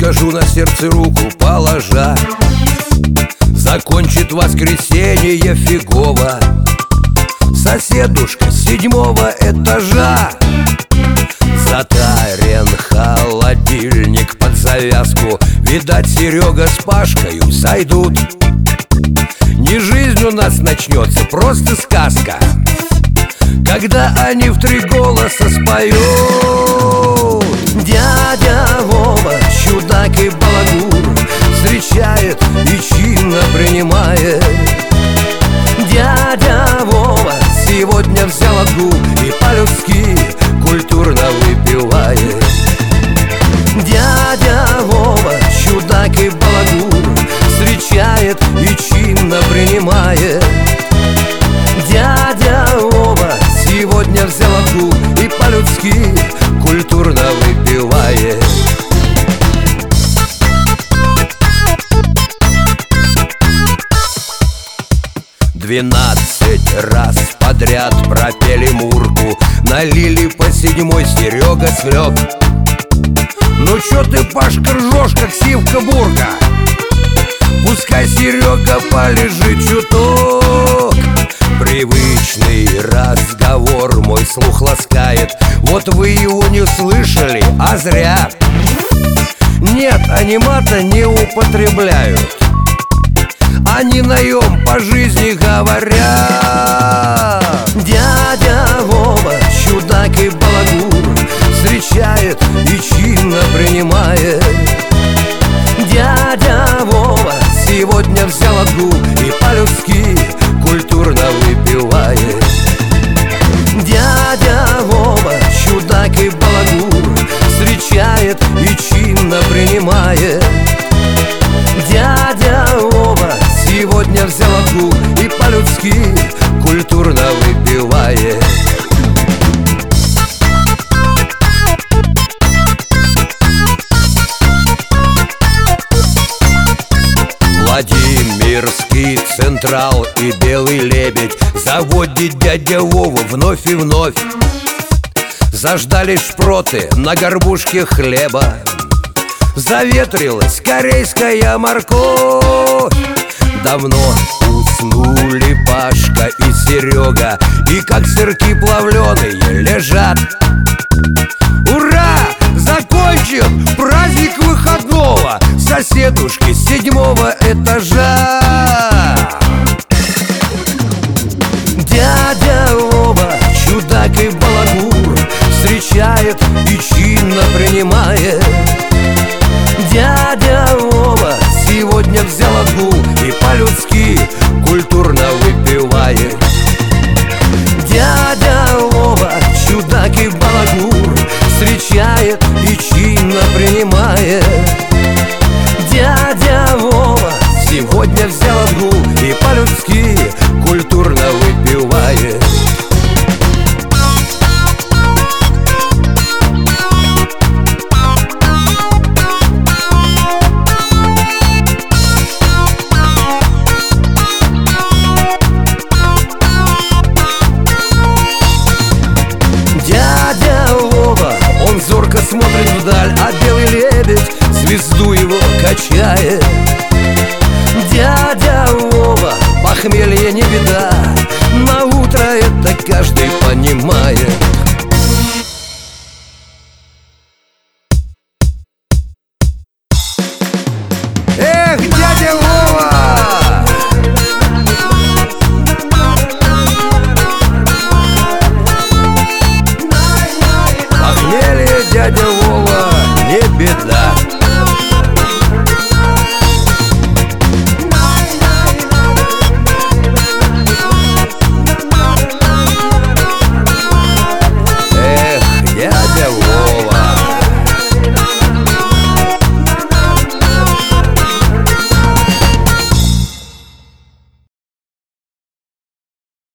скажу, на сердце руку положа, закончит воскресенье фигово соседушка с 7-го этажа. Затарен холодильник под завязку, видать, Серега с Пашкою сойдут. Не жизнь у нас начнется, просто сказка, когда они в 3 голоса споют. Дядя Вова, чудак и балагур, встречает и чинно принимает. Дядя Вова сегодня взял отгул и по-людски культурно выпивает. Дядя Вова, чудак и балагур, встречает и чинно принимает. Дядя Вова сегодня взял отгул и по-людски культурно выпивает. Двенадцать раз подряд пропели Мурку, налили по 7-й, Серега слег. Ну чё ты, Пашка, ржёшь, как сивка-бурка? Пускай Серега полежит чуток. Привычный разговор мой слух ласкает, вот вы его не слышали, а зря. Нет, они мата не употребляют, они наем по жизни говорят. Дядя Вова, чудак и балагур, встречает и чинно принимает. Дядя Вова сегодня взял отгул и по-людски культурно выпивает. Дядя Вова, чудак и балагур, встречает и чинно принимает. Дядя Вова сегодня взял отгул и по-людски культурно выпивает. Владимирский Централ и Белый Лебедь заводит дядя Вова вновь и вновь. Заждались шпроты на горбушке хлеба, заветрилась корейская морковь. Давно уснули Пашка и Серега, и как сырки плавленые лежат. Ура! Закончен праздник выходного соседушки с 7-го этажа. Дядя Вова, чудак и балагур, встречает и чинно принимает. Дядя Вова сегодня взял отгул и по-людски культурно выпивает. Дядя Вова, чудак и балагур, встречает и чинно принимает. Дядя Вова сегодня взял отгул и по-людски культурно выпивает. Зорко смотрит вдаль, а белый лебедь звезду его качает.